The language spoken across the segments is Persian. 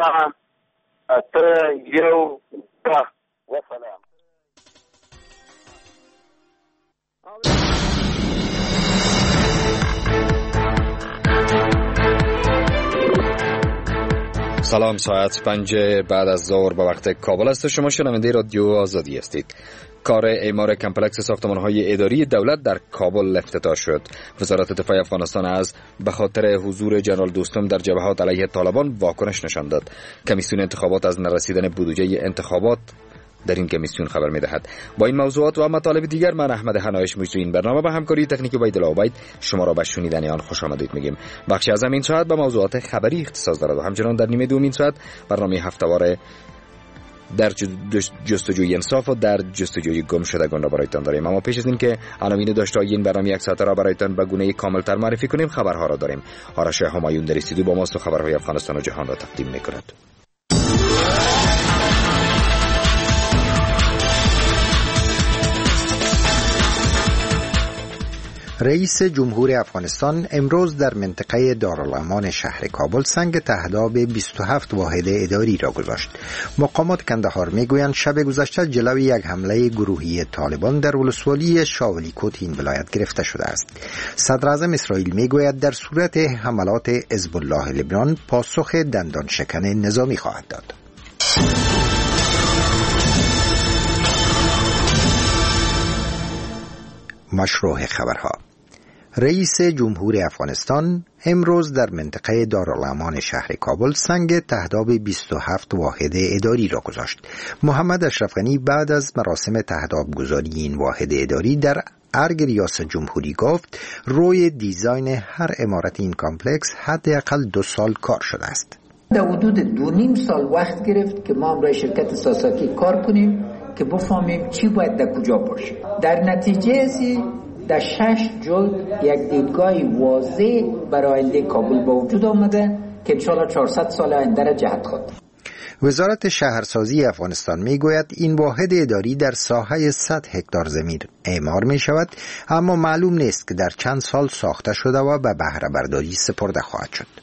یو و سلام. سلام، ساعت 5 بعد از ظهر به وقت کابل است. شما شنونده رادیو آزادی هستید. کار اعمار کمپلکس ساختمان‌های اداری دولت در کابل افتتاح شد. وزارت دفاع افغانستان از به خاطر حضور جنرال دوستم در جبهات علیه طالبان واکنش نشان داد. کمیسیون انتخابات از نرسیدن بودجه انتخابات در این کمیسیون خبر می‌دهد. با این موضوعات و مطالب دیگر من احمد حنایش مجری این برنامه به همکاری تکنیکی عبیدالله عبید شما را به شنیدن آن خوش آمدید میگیم. بخشی از این ساعت به موضوعات خبری اختصاص دارد و همچنان در نیمه دوم این ساعت برنامه هفته‌وار در جستجوی انصاف و در جستجوی گم شدگان را برایتان داریم. اما پیش از این که عناوین داشته‌های این برنامه یک ساعته را برایتان به گونه کامل‌تر معرفی کنیم، خبرها را داریم. آرش همایون در استودیو با ماست و خبرهای افغانستان و جهان را تقدیم می‌کند. رئیس جمهور افغانستان امروز در منطقه دارالامان شهر کابل سنگ تهداب 27 واحد اداری را گذاشت. مقامات کندهار میگویند شب گذشته جلوی یک حمله گروهی طالبان در ولسوالی شاولی کوت این ولایت گرفته شده است. صدر اعظم اسرائیل میگوید در صورت حملات حزب الله لبنان پاسخ دندان شکن نظامی خواهد داد. مشروع خبرها. رئیس جمهور افغانستان امروز در منطقه دارالامان شهر کابل سنگ تهداب 27 واحد اداری را گذاشت. محمد اشرف غنی بعد از مراسم تهداب گذاری این واحد اداری در ارگ ریاست جمهوری گفت روی دیزاین هر عمارت این کامپلکس حداقل 2 سال کار شده است. در حدود 2.5 سال وقت گرفت که ما برای شرکت ساساکی کار کنیم که بفهمیم چی باید در کجا باشه. در نتیجه در 6 جلد یک دیدگاه واضح برای آینده کابل به وجود آمده که انشاءالله 400 سال آینده را جهت خواهد. وزارت شهرسازی افغانستان میگوید این واحد اداری در ساحه 100 هکتار زمین اعمار می شود، اما معلوم نیست که در چند سال ساخته شده و به بهره برداری سپرده خواهد شد.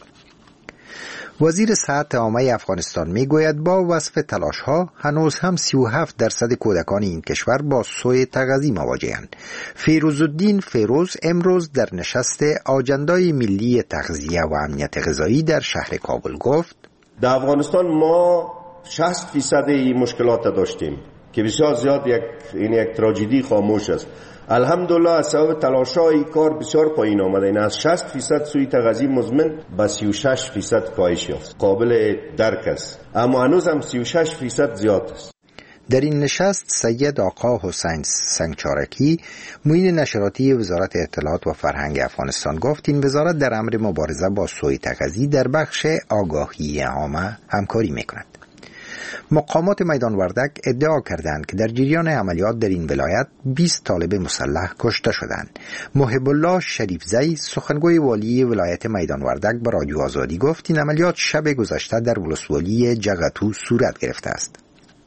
وزیر صحت عامه افغانستان میگوید با وصف تلاش‌ها هنوز هم 37% کودکان این کشور با سوء تغذیه مواجه‌اند. فیروزالدین فیروز امروز در نشست آجندای ملی تغذیه و امنیت غذایی در شهر کابل گفت: در افغانستان ما 60% مشکلات داشتیم که بسیار زیاد یک تراژدی خاموش است. الحمدلله از سبب تلاش‌های کار بسیار پایین آمده. این از 60% سوء تغذیه مزمن به 36% کاهش یافت. قابل درک است، اما هنوز هم 36% زیاد است. در این نشست سید آقا حسین سنگچارکی معین نشراتی وزارت اطلاعات و فرهنگ افغانستان گفت این وزارت در امر مبارزه با سوء تغذیه در بخش آگاهی عامه همکاری می‌کند. مقامات میدان وردک ادعا کردند که در جریان عملیات در این ولایت 20 طالب مسلح کشته شدند. محب الله شریفزی سخنگوی والی ولایت میدان وردک به رادیو آزادی گفت این عملیات شب گذشته در ولسوالی جغتو صورت گرفته است.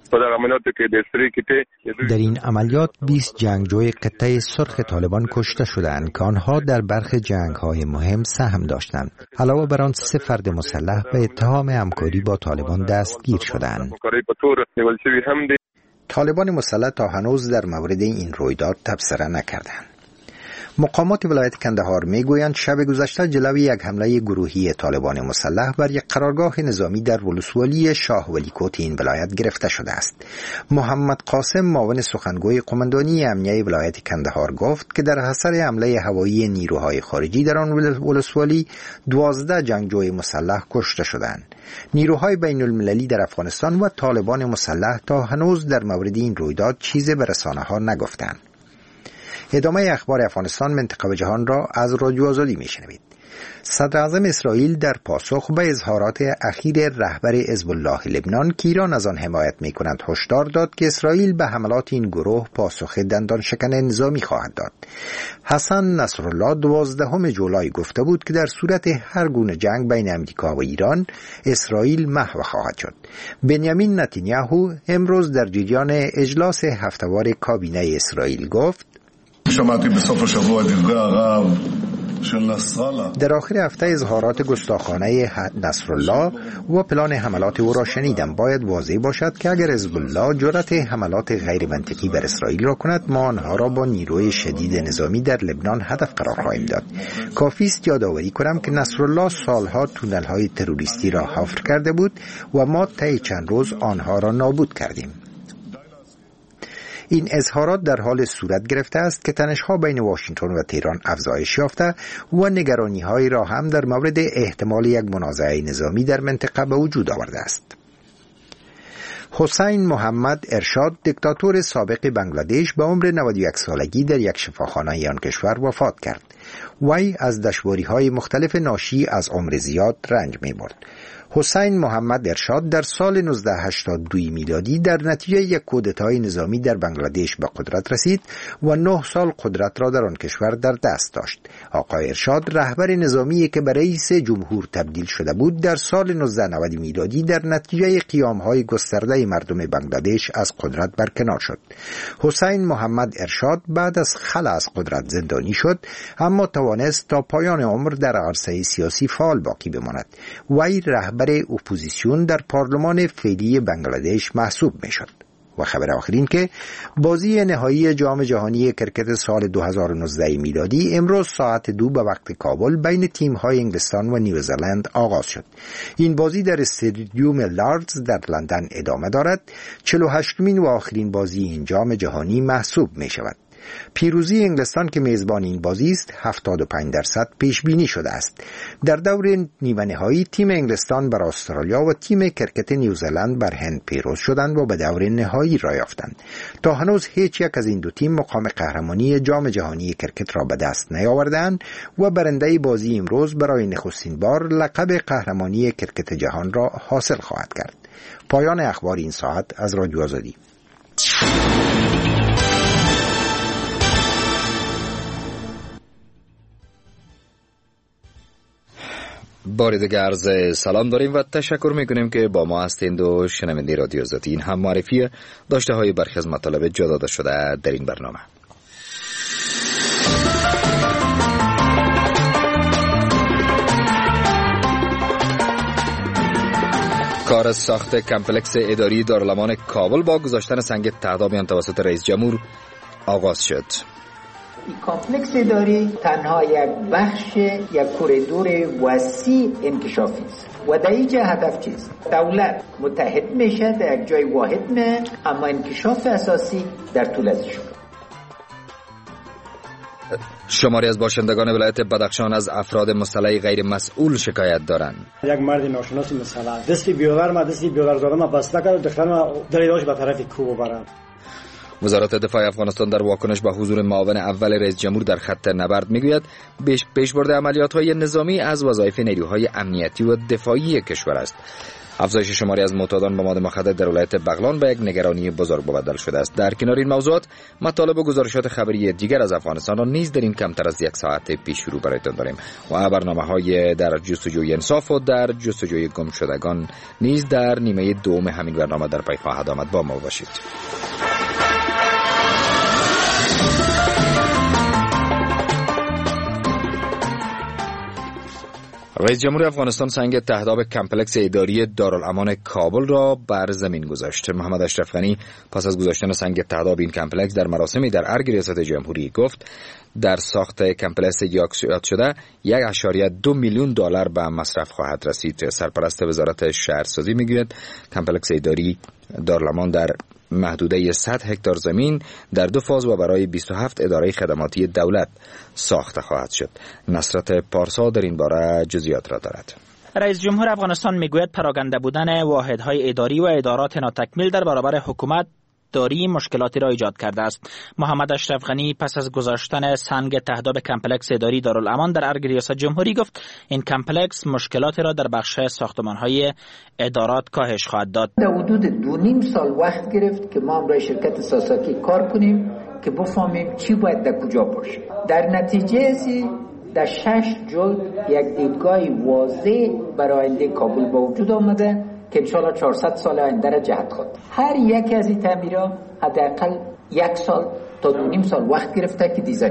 در این عملیات 20 جنگجوی قطعه سرخ طالبان کشته شدند که آنها در برخی جنگ‌های مهم سهم داشتند. علاوه بر آن 3 فرد مسلح به اتهام همکاری با طالبان دستگیر شدند. طالبان مسلح تا هنوز در مورد این رویداد تبصره نکردند. مقامات ولایت کندهار میگویند شب گذشته جلوی یک حمله گروهی طالبان مسلح بر یک قرارگاه نظامی در ولسوالی شاه ولی کوت این ولایت گرفته شده است. محمد قاسم معاون سخنگوی قماندانی امنیه ولایت کندهار گفت که در اثر حمله هوایی نیروهای خارجی در آن ولسوالی 12 جنگجوی مسلح کشته شدند. نیروهای بین المللی در افغانستان و طالبان مسلح تا هنوز در مورد این رویداد چیزی به رسانه‌ها نگفتند. ادامه اخبار افغانستان، منطقه و جهان را از رادیو آزادی میشنوید. صدر اعظم اسرائیل در پاسخ به اظهارات اخیر رهبر حزب الله لبنان که ایران از آن حمایت می‌کند هشدار داد که اسرائیل به حملات این گروه پاسخ دندان شکن نظامی خواهد داد. حسن نصرالله 12 جولای گفته بود که در صورت هر گونه جنگ بین امریکا و ایران اسرائیل محو خواهد شد. بنیامین نتانیاهو امروز در جریان اجلاس هفته‌وار کابینه اسرائیل گفت: שמעתי בסוף השבוע את דברי הרב در آخر هفته اظهارات گستاخانه نصرالله و پلان حملات او را شنیدم. باید واضح باشد که اگر حزب الله جرأت حملات غیر منطقی بر اسرائیل را کند، ما آنها را با نیروی شدید نظامی در لبنان هدف قرار خواهیم داد. کافی است یادآوری کنم که نصرالله سالها تونل‌های تروریستی را حفر کرده بود و ما طی چند روز آنها را نابود کردیم. این اظهارات در حال صورت گرفته است که تنش‌ها بین واشنگتن و تهران افزایش یافته و نگرانی‌هایی را هم در مورد احتمال یک منازعه نظامی در منطقه به وجود آورده است. حسین محمد ارشاد، دیکتاتور سابق بنگلادش، به عمر 91 سالگی در یک شفاخانه آن کشور وفات کرد. وی از دشواری‌های مختلف ناشی از عمر زیاد رنج می‌برد. حسین محمد ارشاد در سال 1982 میلادی در نتیجه یک کودتای نظامی در بنگلادش به قدرت رسید و 9 سال قدرت را در آن کشور در دست داشت. آقای ارشاد رهبر نظامی که به رئیس جمهور تبدیل شده بود، در سال 1990 میلادی در نتیجه قیام‌های گسترده مردم بنگلادش از قدرت برکنار شد. حسین محمد ارشاد بعد از خلع از قدرت زندانی شد، اما توانست تا پایان عمر در عرصه سیاسی فعال باقی بماند. وی رهبر اپوزیسیون در پارلمان فعلی بنگلادش محسوب میشد. و خبر آخرین که بازی نهایی جام جهانی کرکت سال 2019 میلادی امروز ساعت 2 به وقت کابل بین تیم‌های انگلستان و نیوزلند آغاز شد. این بازی در استادیوم لاردز در لندن ادامه دارد. 48مین و آخرین بازی این جام جهانی محسوب می شود. پیروزی انگلستان که میزبان این بازی است 75% پیش بینی شده است. در دور نیمه نهایی تیم انگلستان بر استرالیا و تیم کرکت نیوزلند بر هند پیروز شدند و به دور نهایی را یافتند. تا هنوز هیچ یک از این دو تیم مقام قهرمانی جام جهانی کرکت را به دست نیاوردند و برنده بازی امروز برای نخستین بار لقب قهرمانی کرکت جهان را حاصل خواهد کرد. پایان اخبار این ساعت از رادیو آزادی. بار دیگر عرض سلام داریم و تشکر میکنیم که با ما هستید و شنونده رادیو آزادی. این هم معرفی داشته های برخی از مطالب جا داده شده در این برنامه. کار ساخت کمپلکس اداری دارالامان کابل با گذاشتن سنگ تهداب آن توسط رئیس جمهور آغاز شد. این کامپلکس اداری تنها یک بخش یک کوریدور وسیع انکشافی است و در اینجا هدف چیست؟ دولت متحد میشه در یک جای واحد نه، اما انکشاف اساسی در طول ازش. شماری از باشندگان ولایت بدخشان از افراد مسلح غیر مسئول شکایت دارند. یک مرد ناشناس مسلح دستی بیاور زدم بسته کرد، دخترم دلیلش به طرف کوه برد. وزارت دفاع افغانستان در واکنش به حضور معاون اول رئیس جمهور در خط نبرد میگوید پیشبرد عملیات‌های نظامی از وظایف نیروهای امنیتی و دفاعی کشور است. افزایش شماری از معتادان به مواد مخدر در ولایت بغلان به یک نگرانی بزرگ مبدل شده است. در کنار این موضوعات مطالب و گزارشات خبری دیگر از افغانستان را نیز در این کمتر از یک ساعت پیش رو برایتان داریم و برنامه‌های در جستجوی انصاف و در جستجوی گم شدگان نیز در نیمه دوم همین برنامه در پی خواهد آمد. با ما باشید. رئیس جمهور افغانستان سنگ تهداب کمپلکس اداری دارالامان کابل را بر زمین گذاشت. محمد اشرف غنی پس از گذاشتن سنگ تهداب این کمپلکس در مراسمی در ارگ ریاست جمهوری گفت در ساخت کمپلکس یاد شده 1.2 میلیون دلار به مصرف خواهد رسید. سرپرست وزارت شهرسازی میگوید کمپلکس اداری دارالامان در محدوده 100 هکتار زمین در 2 فاز و برای 27 اداره خدماتی دولت ساخته خواهد شد. نصرت پارسا در این باره جزئیات را دارد. رئیس جمهور افغانستان میگوید پراکنده بودن واحدهای اداری و ادارات ناتکمیل در برابر حکومت داری مشکلاتی را ایجاد کرده است. محمد اشرف غنی پس از گذاشتن سنگ تهداب کمپلکس اداری دارالامان در ارگ ریاست جمهوری گفت این کمپلکس مشکلاتی را در بخش ساختمان‌های ادارات کاهش خواهد داد. در حدود 2.5 سال وقت گرفت که ما برای شرکت ساساکی کار کنیم که بفهمیم چی باید در کجا باشه. در نتیجه ازی در 6 جلد یک دیدگاه واضح برای آینده کابل به وجود آمده که انشاءالله 400 سال آینده را جهت خود. هر یک از این تعمیرها حداقل 1 سال تا 2.5 سال وقت گرفته که دیزاین شد.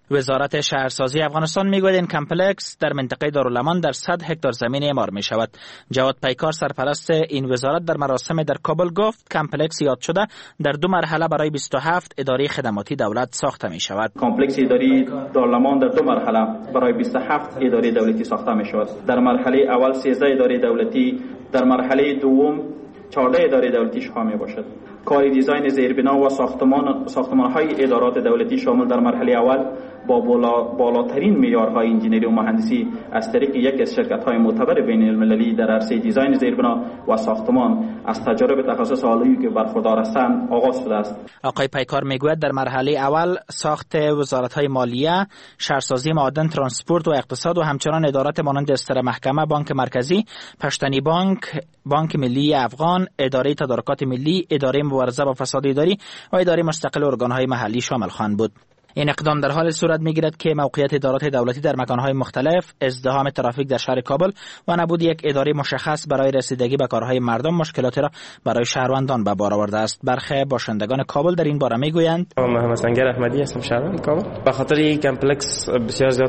وزارت شهرسازی افغانستان میگوید این کمپلکس در منطقه دارالامان در 100 هکتار زمین اعمار می شود. جواد پیکار سرپرست این وزارت در مراسم در کابل گفت کمپلکس یاد شده در 2 مرحله برای 27 اداره خدماتی دولت ساخته می شود. کمپلکس اداری دارالامان در 2 مرحله برای 27 اداره دولتی ساخته می شود. در مرحله اول 13 اداره دولتی، در مرحله دوم 14 اداره دولتی شامل باشد. کار دیزاین زیربنا و ساختمان‌های ادارات دولتی شامل در مرحله اول با بالاترین معیارهای انجینری و مهندسی از طریق یک از شرکت‌های معتبر بین‌المللی در عرصه دیزاین زیربنا و ساختمان از تجارب تخصص عالی که برخوردار هستند آغاز شده است. آقای پیکار میگوید در مرحله اول ساخت وزارت‌های مالیه، شهرسازی، معدن، ترانسپورت و اقتصاد و همچنان ادارات مانند استر محکمه، بانک مرکزی، پشتنی بانک، بانک ملی افغان، اداره تدارکات ملی، اداره مبارزه با فساد اداری و اداره مستقل ارگان‌های محلی شامل خواهند بود. این اقدام در حال صورت می‌گیرد که موقعیت ادارات دولتی در مکان‌های مختلف، ازدحام ترافیک در شهر کابل و نبود یک اداره مشخص برای رسیدگی به کارهای مردم مشکلاتی را برای شهروندان به بار آورده است. برخی باشندگان کابل در این باره میگویند: محمد سنگر احمدی هستم، شهروند کابل. به خاطر این کمپلکس بسیار زیاد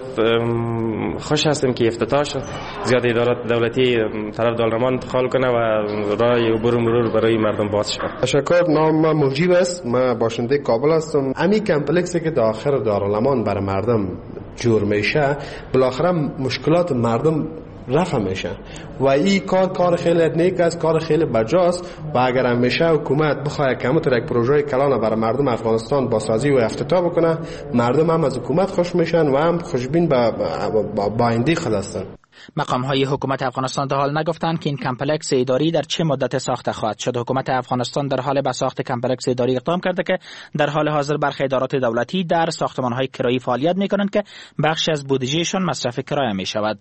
خوش هستم که افتتاح شد. زیاد ادارات دولتی طرف دارالامان انتقال کنه و راه عبور مرور برای مردم باز شود. تشکر. نام مجیب است، من باشنده کابل هستم. همین کمپلکسی که آخر دارالامان برای مردم جور میشه، بالاخره مشکلات مردم رفع میشه و این کار خیلی نیک است، کار خیلی بجاست و اگر همیشه حکومت بخواد کمتر یک پروژه کلان برای مردم افغانستان بازسازی و افتتاح بکنه، مردم هم از حکومت خوش میشن و هم خوشبین با آینده خود هستن. مقام‌های حکومت افغانستان در حال نگفتند که این کمپلکس اداری در چه مدت ساخته خواهد شد. حکومت افغانستان در حال به ساخت کمپلکس اداری اقدام کرده که در حال حاضر برخی ادارات دولتی در ساختمان‌های کرایی فعالیت می‌کنند که بخشی از بودجهشان مصرف کرایه می‌شود.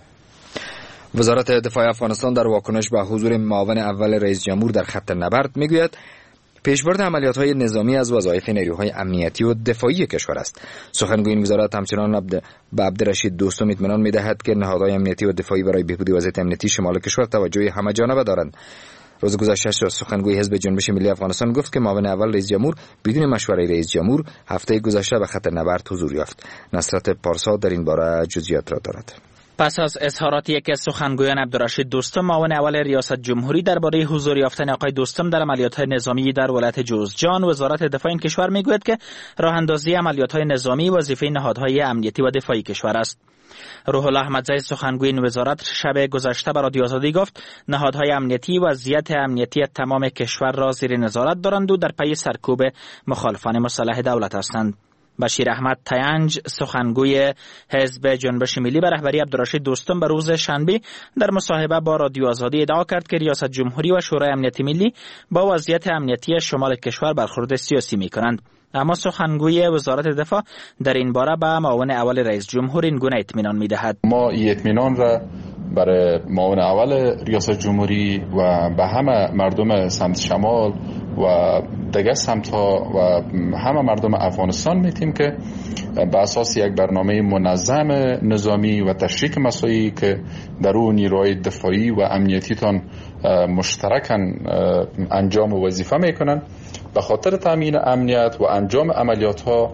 وزارت دفاع افغانستان در واکنش به حضور معاون اول رئیس جمهور در خط نبرد میگوید پیشبرد عملیات‌های نظامی از وظایف نیروهای امنیتی و دفاعی کشور است. سخنگوی این وزارت همچنان به عبدالرشید دوستم اطمینان می‌دهد که نهادهای امنیتی و دفاعی برای بهبود وضعیت امنیتی شمال کشور توجه همه‌جانبه دارند. روز گذشته سخنگوی حزب جنبش ملی افغانستان گفت که معاون اول رئیس جمهور بدون مشورت رئیس جمهور هفته گذشته به خط نبرد حضور یافت. نصرت پارسا در این باره جزئیات را دارد. پس از اظهارات یکی از سخنگویان عبدالرشید دوستم معاون اول ریاست جمهوری درباره حضور یافتن آقای دوستم در عملیات‌های نظامی در ولایت جوزجان، وزارت دفاع این کشور میگوید که راه اندازی عملیات‌های نظامی وظیفه نهادهای امنیتی و دفاعی کشور است. روح الله احمدزی سخنگوی این وزارت شب گذشته به رادیو آزادی گفت نهادهای امنیتی وضعیت امنیتی تمام کشور را زیر نظارت دارند و در پی سرکوب مخالفان مسلح دولت هستند. بشیر احمد تینج سخنگوی حزب جنبش ملی به رهبری عبدالرشید دوستم به روز شنبه در مصاحبه با رادیو آزادی ادعا کرد که ریاست جمهوری و شورای امنیتی ملی با وضعیت امنیتی شمال کشور برخورد سیاسی می‌کنند. اما سخنگوی وزارت دفاع در این باره به معاون اول رئیس جمهور این گونه اطمینان می‌دهد. ما این اطمینان را برای معاون اول ریاست جمهوری و به همه مردم سمت شمال و دیگه سمت‌ها و همه مردم افغانستان میتیم که به اساس یک برنامه منظم نظامی و تشریک مساعی که در اون نیروهای دفاعی و امنیتیتان مشترکاً انجام وظیفه میکنن به خاطر تامین امنیت و انجام عملیات ها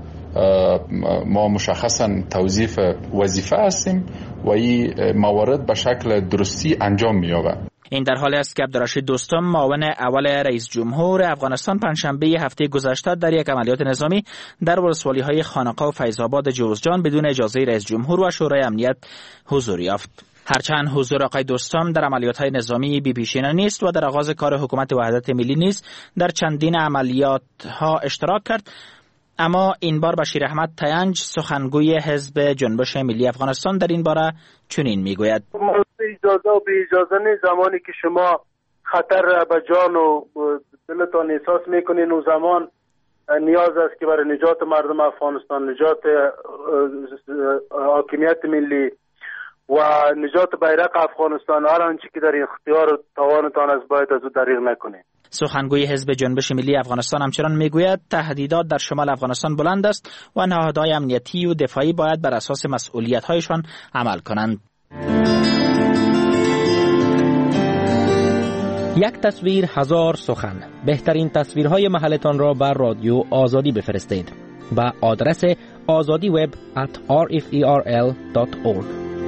ما مشخصاً توظیف وظیفه هستیم و این موارد به شکل درستی انجام می‌یابد. این در حالی است که عبدالرشید دوستم معاون اول رئیس جمهور افغانستان پنجشنبه هفته گذشته در یک عملیات نظامی در ولسوالی‌های خانقاه و فیض‌آباد جوزجان بدون اجازه رئیس جمهور و شورای امنیت حضور یافت. هرچند حضور آقای دوستم در عملیات‌های نظامی بی‌پیشینه نیست و در آغاز کار حکومت وحدت ملی نیز در چندین عملیات‌ها اشتراک کرد، اما این بار بشیر احمد تینج سخنگوی حزب جنبش ملی افغانستان در این باره چنین میگوید: اجازه و بی اجازه نیست. زمانی که شما خطر به جان و دلتان احساس میکنین اون زمان نیاز است که برای نجات مردم افغانستان، نجات حاکمیت ملی و نجات بیرق افغانستان هر آنچه که در اختیار و توانتان است باید از او دریغ نکنید. سخنگوی حزب جنبش ملی افغانستان همچنان میگوید تهدیدات در شمال افغانستان بلند است و نهادهای امنیتی و دفاعی باید بر اساس مسئولیت‌هایشان عمل کنند. یک تصویر هزار سخن. بهترین تصویرهای محلتان را بر رادیو آزادی بفرستید. با آدرس azadiweb@rferl.org.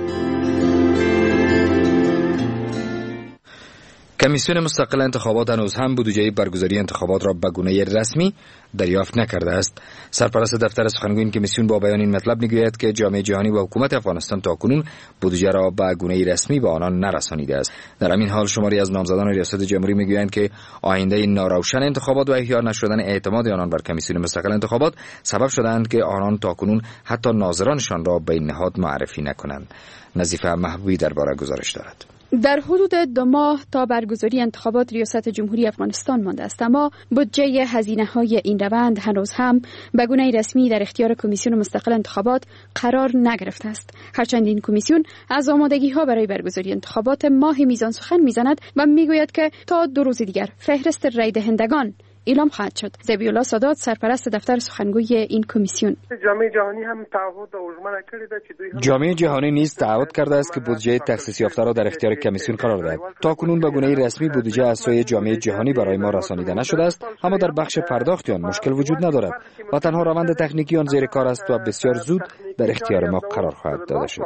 کمیسیون مستقل انتخابات هنوز هم بودجه برگزاری انتخابات را به گونه رسمی دریافت نکرده است. سرپرست دفتر سخنگوی این کمیسیون با بیان این مطلب میگوید که جامعه جهانی و حکومت افغانستان تاکنون بودجه را به گونه رسمی به آنان نرسانیده است. در همین حال شماری از نامزدان ریاست جمهوری میگویند که آینده ناروشن انتخابات و احیا نشدن اعتماد آنان بر کمیسیون مستقل انتخابات سبب شدند که آنان تاکنون حتی ناظرانشان را به این نهاد معرفی نکنند. نظیفه محبوبی درباره گزارش دارد. در حدود 2 ماه تا برگزاری انتخابات ریاست جمهوری افغانستان مانده است، اما بودجه هزینه‌های این روند هنوز هم به گونه رسمی در اختیار کمیسیون مستقل انتخابات قرار نگرفته است. هرچند این کمیسیون از آمادگی‌ها برای برگزاری انتخابات ماه میزان سخن میزند و میگوید که تا 2 روز دیگر فهرست رای دهندگان اعلام خواهد شد. ذبیح‌الله سادات، سرپرست دفتر سخنگوی این کمیسیون: جامعه جهانی هم تعهد اوژمن کرده که جامعه جهانی نیز تعهد کرده است که بودجه تخصیص یافته را در اختیار کمیسیون قرار دهد. تاکنون به گونه رسمی بودجه از سوی جامعه جهانی برای ما رسانیده نشده است، اما در بخش پرداخت آن مشکل وجود ندارد و تنها روند تکنیکی آن زیر کار است و بسیار زود در اختیار ما قرار خواهد داده شد.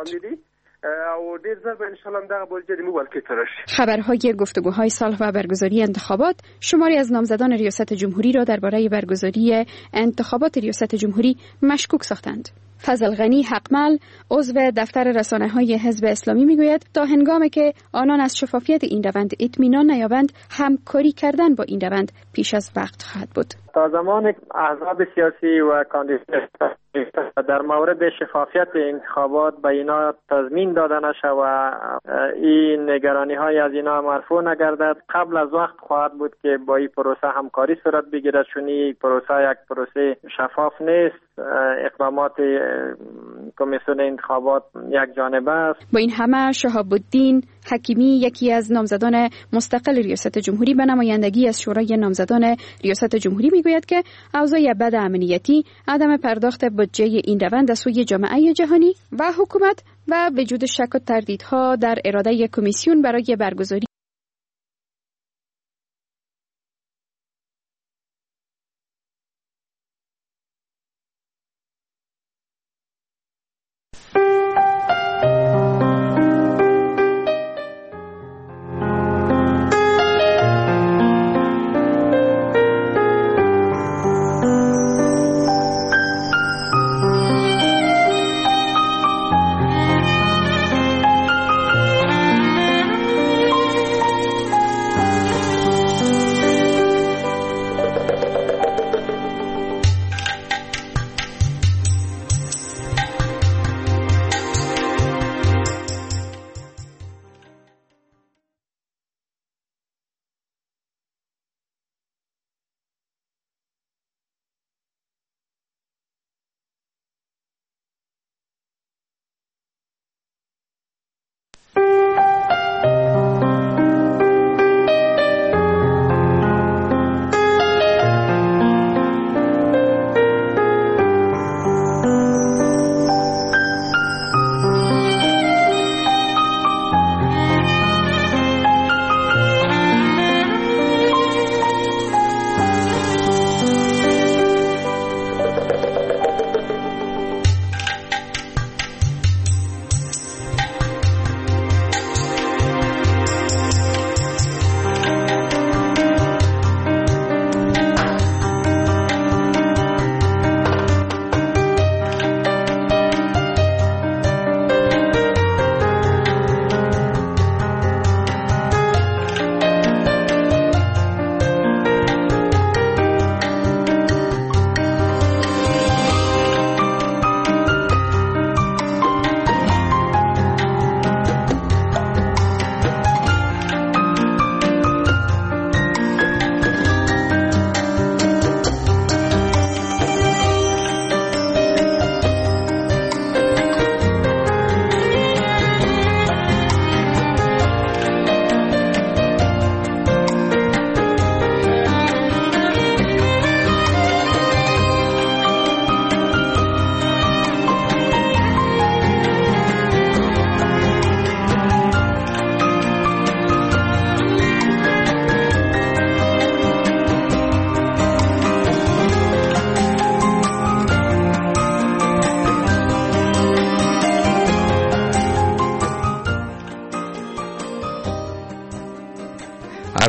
خبرهای گفتگوهای صلح و برگزاری انتخابات شماری از نامزدان ریاست جمهوری را درباره برگزاری انتخابات ریاست جمهوری مشکوک ساختند. فضل غنی حقمل، عضو دفتر رسانه‌های حزب اسلامی میگوید تا هنگامی که آنان از شفافیت این روند اطمینان نیابند، همکاری کردن با این روند پیش از وقت خواهد بود. تا زمانی احزاب سیاسی و کاندیدان در مورد شفافیت انتخابات به اینا تضمین داده نشه و این نگرانی های از اینا مرفوع نگردد، قبل از وقت خواهد بود که با این پروسه همکاری صورت بگیرد، چون این پروسه یک پروسه شفاف نیست. اقدامات کمیسیون انتخابات یک جانبه است. با این همه شهاب الدین حکیمی، یکی از نامزدان مستقل ریاست جمهوری به نمایندگی از شورای نامزدان ریاست جمهوری میگوید که اوضاع بد امنیتی، عدم پرداخت بودجه این روند از سوی جامعه جهانی و حکومت و وجود شک و تردیدها در اراده کمیسیون برای برگزاری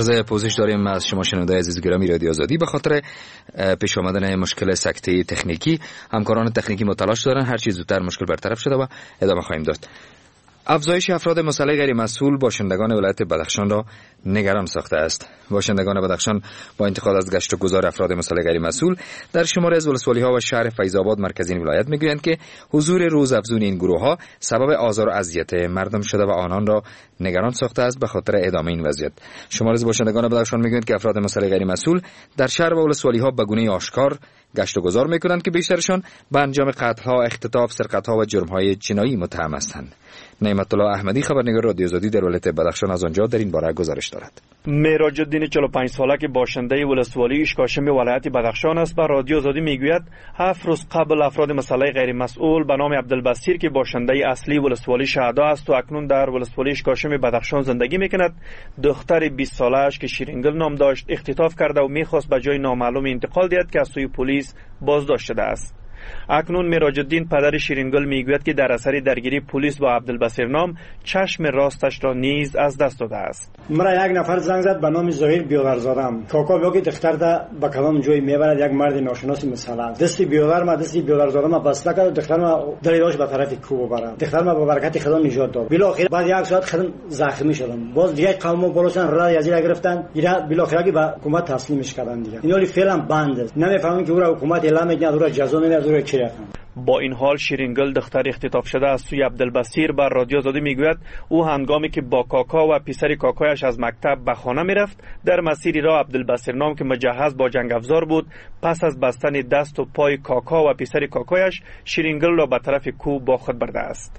عرض پوزش داریم از شما شنونده عزیز گرامی رادیو آزادی. به خاطر پیش آمدن مشکل سکته تکنیکی همکاران تکنیکی متلاش دارن هر چیز زودتر مشکل برطرف شده و ادامه خواهیم داد. افزایش افراد مسلح غیر مسئول باشندگان ولایت بدخشان را نگران ساخته است. باشندگان بدخشان با انتقاد از گشت و گذار افراد مسلح غیر مسئول در شمار از ولسوالی‌ها و شهر فیض آباد مرکز این ولایت میگویند که حضور روزافزون این گروه‌ها سبب آزار و اذیت مردم شده و آنان را نگران ساخته است. به خاطر ادامه این وضعیت شمار از باشندگان بدخشان میگویند که افراد مسلح غیر مسئول در شهر و ولسوالی‌ها به گونه آشکار گشت و گذار میکنند که بیشترشان به انجام قتل‌ها، اختطاف، سرقت‌ها و جرم‌های جنایی متهم هستند. نعمت الله احمدی خبرنگار رادیو آزادی در ولایت بدخشان از آنجا در این باره گزارش دارد. معراج الدین 45 ساله که باشنده ولسوالی اشکاشم ولایت بدخشان است به رادیو آزادی میگوید 7 روز قبل افراد مسلح غیر مسئول به نام عبدالبصیر که باشنده اصلی ولسوالی شهدا است و اکنون در ولسوالی اشکاشم بدخشان زندگی میکند دختر 20 ساله اش که شیرینگل نام داشت اختطاف کرده و میخواست به جای نامعلوم انتقال دهد که از سوی پلیس بازداشت شده است. اکنون معراج الدین پدر شیرینگل میگوید که در اثر درگیری پلیس با عبدالبصیر نام چشم راستش را نیز از دست داده است. مرا یک نفر زنگ زد به نام زهیر بیاورزادم کاکا بگو دختر دا به کلام جوی میبرد یک مرد ناشناس مسلح دستی بیاورزادم بسته کرد دختر ما دلیلش به طرف کوه برد دختر ما با برکت خدا نجات داد. بالاخره بعد یک ساعت خودم زخمی شدم باز دیگه قوم بولوسن رای از گرفتن اینا بالاخره به حکومت تسلیمش کردن دیگه اینا فعلا بند است نمیفهمم که او را حکومت اعلام میکنه او را جزا نمیده. با این حال شیرینگل دختر اختطاف شده از سوی عبدالبصیر بر رادیو آزادی میگوید او هنگامی که با کاکا و پسر کاکایش از مکتب به خانه میرفت در مسیری راه عبدالبصیر نام که مجهز با جنگ افزار بود پس از بستن دست و پای کاکا و پسر کاکایش شیرینگل را به طرف کوه با خود برده است.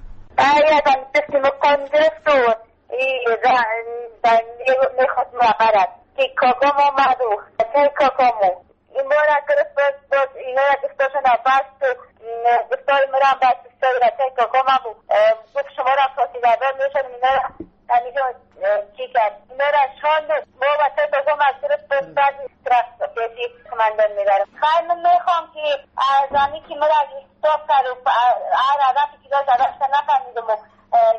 این بار اکرس بود اینا را دستاشون بست دستای مرام بست دستای رچه کاکا ما بود شما را پاسی دادار میشن اینا را اینجا چی کرد اینا را شاند با بسته کاکا ما اکرس بود بعد ترس پیسی کماندن میبرم خیلی من میخوام که ازامی که مرا استاپ کرد و هر آدم که داشت آدمشتا نفهمیدم و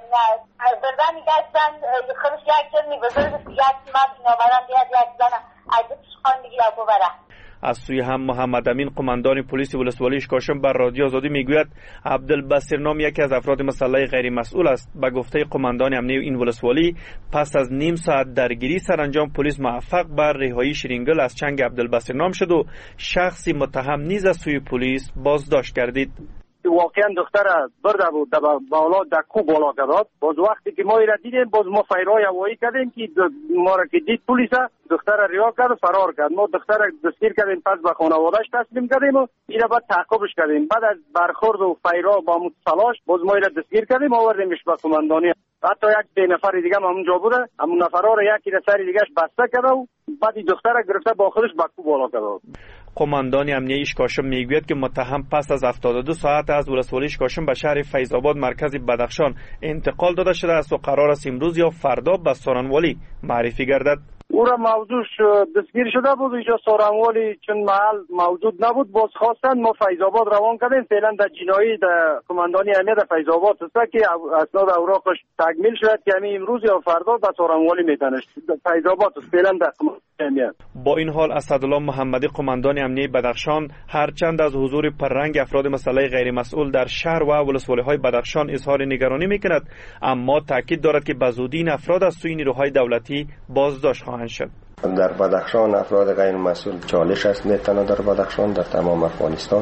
بردن گشتن خودش یک جرمی بزرگ یک مرد این آمدن بیاد یک زن عجبش خان بگیر و ببره. از سوی هم محمد امین قماندان پلیس ولسوالی اشکاشم بر رادیو آزادی میگوید عبدالبصیر نام یکی از افراد مسلح غیر مسئول است. به گفته قماندان امنیه این ولسوالی پس از نیم ساعت درگیری سرانجام پلیس موفق بر رهایی شیرینگل از چنگ عبدالبصیر نام شد و شخصی متهم نیز از سوی پلیس بازداشت گردید. واقعا دختر برده بود بالا دکو بالا کرد باز وقتی که ما ایرا دیدیم باز ما فیرای هوایی کردیم که ما را که دید پلیس دختر ریا کرد فرار کرد ما دختر دستگیر کردیم پس به خانواده‌اش تسلیم کردیم و اینا بعد تعقیبش کردیم بعد از برخورد و فیرا با متصلاش باز ما ایرا دستگیر کردیم آوردیمش به قماندانی حتی یک سه نفر دیگه هم اونجا بوده همون نفرا را یکی را سر دیگه‌اش بسته کرده و بعد دختر را گرفته با خودش به کو بالا کرد. قماندان امنیه اشکاشم میگوید که متهم پس از 72 ساعت از ولسوالی اشکاشم به شهر فیض آباد مرکز بدخشان انتقال داده شده است و قرار است امروز یا فردا به سارنوالی معرفی گردد. او را موضوعش دستگیر شده بود اینجا سارنوالی چون محل موجود نبود باز خواستن ما فیض آباد روان کردیم فعلا در جنایی در قماندانی امنیه در فیض آباد است که اسناد اوراقش تکمیل شد که همین امروز یا فردا به سارنوالی میتنش فیض آباد فعلا در قماندانی امنیه. با این حال اسدالله محمدی قماندان امنیه بدخشان هرچند از حضور پررنگ افراد مسلح غیر مسئول در شهر و ولسوالی‌های بدخشان اظهار نگرانی میکند اما تاکید دارد که به زودی این افراد از سوی نیروهای دولتی بازداشت خواهند شد. در بدخشان افراد غیر مسئول چالش است نه تنها در بدخشان در تمام افغانستان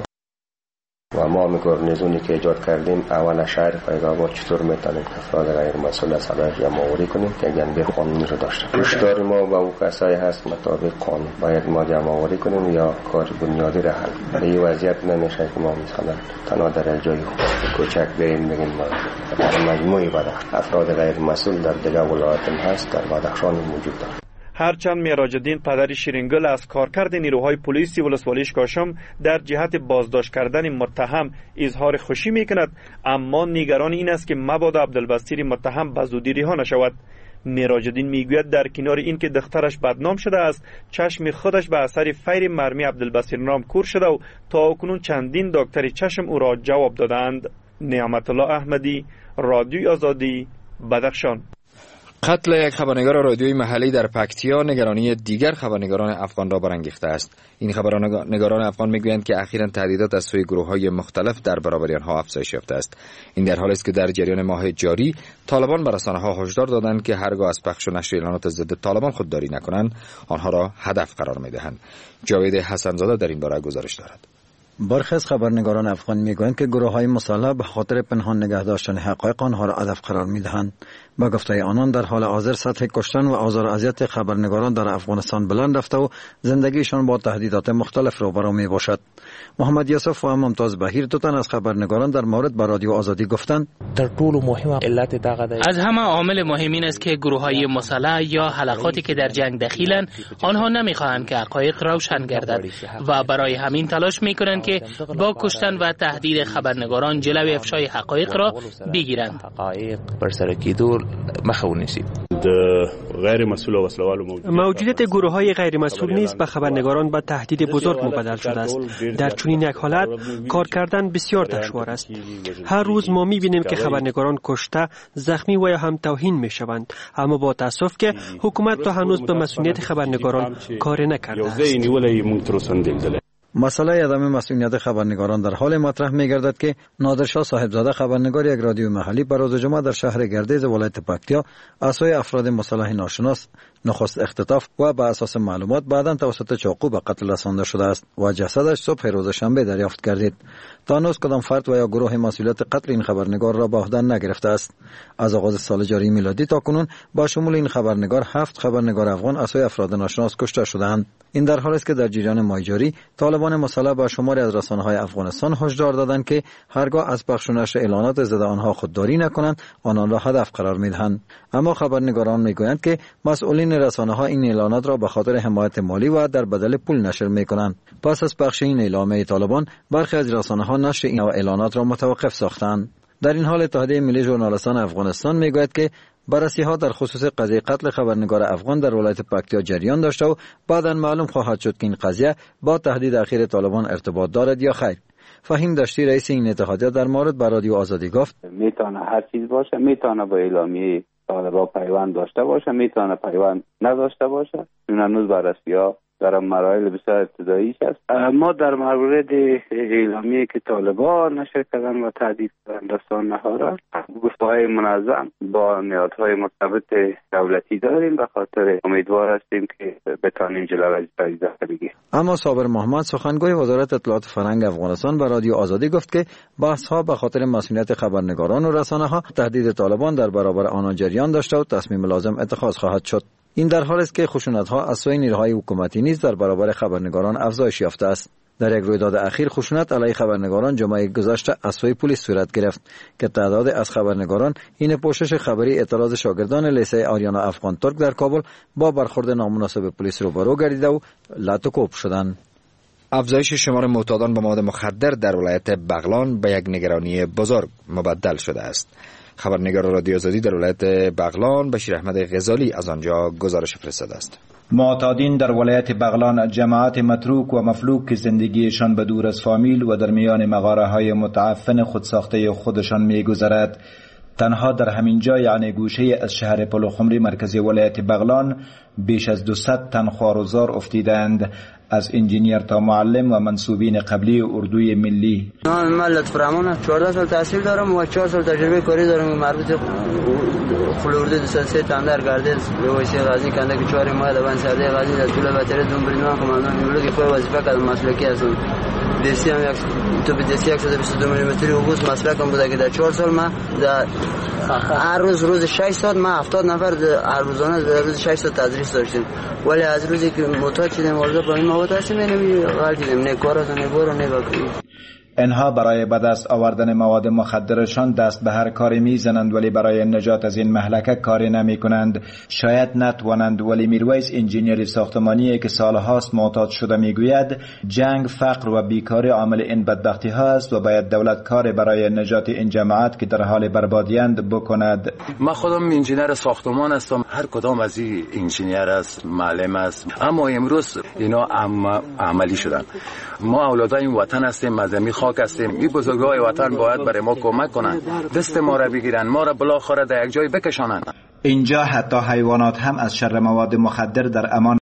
و ما گارنیزونی که ایجاد کردیم اول شهر فیض آباد چطور میتونیم افراد غیر مسئول از صدای جمع‌آوری کنیم که جنبه قانونی رو داشته هشدار ما با او کسایی هست مطابق قانون باید ما جمع‌آوری کنیم یا کار بنیادی را حل به این وضعیت نمیشه که ما مثلا تنها در جای کوچک بریم بگیم ما در مجموعه بدخشان افراد غیر مسئول در دیگر ولایات هست در بدخشان موجود دارد. هرچند معراج الدین پدر شیرینگل از کارکرد نیروهای پلیسی ولسوالی اشکاشم در جهت بازداشت کردن متهم اظهار خوشی میکند اما نگران این است که مبادا عبدالبصیر متهم به زودی رها نشود. معراج الدین میگوید در کنار این که دخترش بدنام شده است چشم خودش به اثر فیر مرمی عبدالبصیر نام کور شده و تا اکنون چندین دکتر چشم او را جواب دادند. نعمت الله احمدی رادیو آزادی بدخشان. قتل یک خبرنگار رادیویی محلی در پکتیا نگرانی دیگر خبرنگاران افغان را برانگیخته است. این خبرنگاران افغان میگویند که اخیراً تهدیدات از سوی گروه‌های مختلف در برابر آنها افزایش یافته است. این در حالی است که در جریان ماه جاری طالبان بر رسانه‌ها هشدار دادند که هرگاه از پخش و نشر اعلانات ضد طالبان خودداری نکنند آنها را هدف قرار می‌دهند. جاوید حسن‌زاده در این باره گزارش دارد. برخی از خبرنگاران افغان میگویند که گروه‌های مسلح به خاطر پنهان نگه داشتن حقایق آنها را هدف قرار می‌دهند. با گفته آنان در حال حاضر سطح کشتن و آزار و اذیت خبرنگاران در افغانستان بلند رفته و زندگیشان با تهدیدات مختلف روبرو میباشد. محمد یوسف و ممتاز بهیر دو تن از خبرنگاران در مورد به رادیو آزادی گفتند در طول مهم علت دغه از همه عامل مهم این است که گروه‌های مسلح یا حلقاتی که در جنگ دخیلند آنها نمیخواهند که حقایق روشن گردد و برای همین تلاش میکنند که با کشتن و تهدید خبرنگاران جلوی افشای حقایق را بگیرند. حقایق بر سر کیدو موجودیت گروه‌های غیر مسئول نیز به خبرنگاران به تهدید بزرگ مبدل شده است. در چنین یک حالت کار کردن بسیار دشوار است. هر روز ما می‌بینیم که خبرنگاران کشته، زخمی و یا هم توهین می‌شوند، اما با تأسف که حکومت تا هنوز به مسئولیت خبرنگاران کار نکرده است. مسئله عدم مسئولیت خبرنگاران در حال مطرح می‌گردد که نادرشاه صاحبزاده خبرنگار یک رادیو محلی به روز جمعه در شهر گردیز ولایت پکتیا از سوی افراد مسلح ناشناس نخست اختطاف و به اساس معلومات بعداً توسط چاقو به قتل رسانده شده است و جسدش صبح روز شنبه دریافت گردید. تا هنوز کدام فرد و یا گروه مسئولیت قتل این خبرنگار را به عهده نگرفته است. از آغاز سال جاری میلادی تا کنون با شمول این خبرنگار 7 خبرنگار افغان از سوی افراد ناشناس کشته شدند. این در حالی است که در جریان ماه جاری طالبان مسلح با شماری از رسانه‌های افغانستان هشدار دادند که هرگاه از پخش و نشر اعلانات ضد آنها خودداری نکنند آنان را هدف قرار می‌دهند. اما خبرنگاران میگویند که مسئولین رسانه‌ها این اعلانات را به خاطر حمایت مالی و در بدل پول نشر می‌کنند. پس از پخش این اعلامیه طالبان برخی از رسانه‌ها نشر این اعلانات را متوقف ساختند. در این حال اتحادیه ملی ژورنالیستان افغانستان میگوید که بررسی‌ها در خصوص قضیه قتل خبرنگار افغان در ولایت پکتیا جریان داشته و بعداً معلوم خواهد شد که این قضیه با تهدید اخیر طالبان ارتباط دارد یا خیر. فهیم داشتی رئیس این اتحادیه در مورد به رادیو آزادی گفت میتونه هر چیز باشه، میتونه با اعلامیه طالبان پیوند داشته باشه، میتونه پیوند نداشته باشه. این هنوز بررسی‌ها در مراحل بسیار ابتدایی است. ما در مورد اعلامیه که طالبان نشر کردن و تهدید کردن رسانه‌ها را گفتگوهای منظم با نهادهای مرتبط دولتی داریم، به خاطر امیدوار هستیم که بتوانیم جلوی پدیده بگیریم. اما صابر محمد سخنگوی وزارت اطلاعات فرهنگ افغانستان به رادیو آزادی گفت که بحث‌ها به خاطر مسئولیت خبرنگاران و رسانه‌ها تهدید طالبان در برابر آنان جریان داشته و تصمیم لازم اتخاذ خواهد شد. این در حالی است که خشونت‌ها از سوی نیروهای حکومتی نیز در برابر خبرنگاران افزایش یافته است. در یک رویداد اخیر خشونت علیه خبرنگاران جمعه گذشته از سوی پلیس صورت گرفت که تعداد از خبرنگاران این پوشش خبری اعتراض شاگردان لیسه آریانا افغان ترک در کابل با برخورد نامناسب پلیس روبرو گردیده و لط و کوب شدند. افزایش شمار معتادان به مواد مخدر در ولایت بغلان به یک نگرانی بزرگ مبدل شده است. خبرنگار رادیو آزادی در ولایت بغلان بشیر احمد غزالی از آنجا گزارش فرستاده است. معتادین در ولایت بغلان جماعت متروک و مفلوک که زندگیشان به دور از فامیل و در میان مغاره‌های متعفن خودساخته خودشان می‌گذرد. تنها در همین جا یعنی گوشه از شهر پلوخمری مرکزی ولایت بغلان بیش از 200 تن خوارزار افتیدند، از انجینیر تا معلم و منصوبین قبلی اردوی ملی. من لطف رحمان 14 سال تحصیل دارم و 4 سال تجربه کاری دارم. مربوط فلورده 203 تندر گردیز به واسه غازی کنده که 4 ماه دوان سرده غازی در طول بطره دوم برنامه کماندان میبره که خود وظیفه کردم مسلکی هستم. دستی هم یک تو به دستی 122 میلیمتری اوبوس مسلکم بوده که در 4 سال من در هر روز 6 ساعت ما 70 نفر هر روزانه در روز 6 ساعت تدریس داشتیم، ولی از روزی که معتاد شدیم ورزش با این مواد هستیم نمی‌گردیم نه کار از نه برو نه بکنیم. اینها برای به دست آوردن مواد مخدرشان دست به هر کاری میزنند ولی برای نجات از این مهلکه کاری نمی کنند. شاید نتوانند، ولی میرویس انجینیر ساختمانی که سالهاست معتاد شده میگوید جنگ، فقر و بیکاری عامل این بدبختی ها است و باید دولت کاری برای نجات این جماعت که در حال بربادیند بکند. من خودم انجینیر ساختمان هستم، هر کدام از این انجینیر است، معلم است، اما امروز اینا عملی شدن. ما اولادای این وطن هستیم، مزمی خاک هستیم. این بزرگای وطن باید برای ما کمک کنند، دست ما را بگیرن، ما را بالاخره در یک جای بکشانند. اینجا حتی حیوانات هم از شر مواد مخدر در امان